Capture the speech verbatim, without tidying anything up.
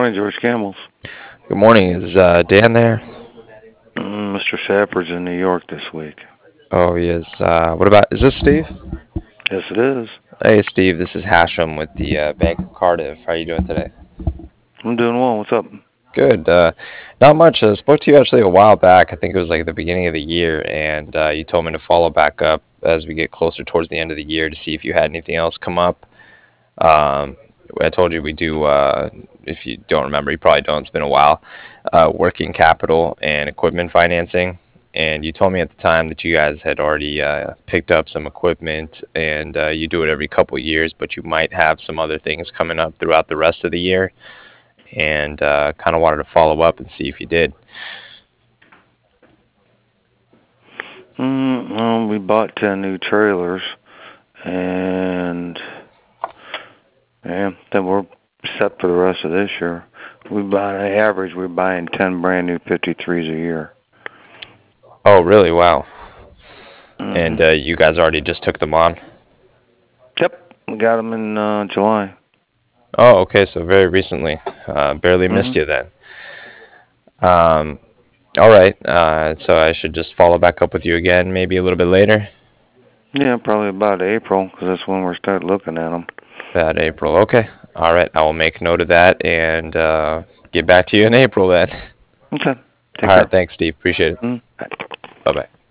morning, George Campbell's. Good morning. Is uh, Dan there? Mm, Mister Shepard's in New York this week. Oh, he is. Uh, what about? Is this Steve? Yes, it is. Hey, Steve. This is Hashem with the uh, Bank of Cardiff. How are you doing today? I'm doing well. What's up? Good. Uh, not much. I spoke to you actually a while back. I think it was like the beginning of the year, and uh, you told me to follow back up as we get closer towards the end of the year to see if you had anything else come up. Um, I told you we do. Uh, if you don't remember, you probably don't. It's been a while. Uh, working capital and equipment financing. And you told me at the time that you guys had already uh, picked up some equipment, and uh, you do it every couple years, but you might have some other things coming up throughout the rest of the year. And uh, kind of wanted to follow up and see if you did. Mm, well, we bought ten new trailers, and yeah, then we're set for the rest of this year. We buy on average. We're buying ten brand new fifty-threes a year. Oh, really? Wow. Mm-hmm. And uh, you guys already just took them on? Yep, we got them in uh, July. Oh, okay. So very recently. Uh, barely Mm-hmm. missed you then. Um, all right. Uh, so I should just follow back up with you again, maybe a little bit later. Yeah, probably about April, because that's when we're start looking at them. About April. Okay. All right. I will make note of that and uh, get back to you in April then. Okay, All take right. care. Thanks, Steve. Appreciate it. Mm. Bye bye.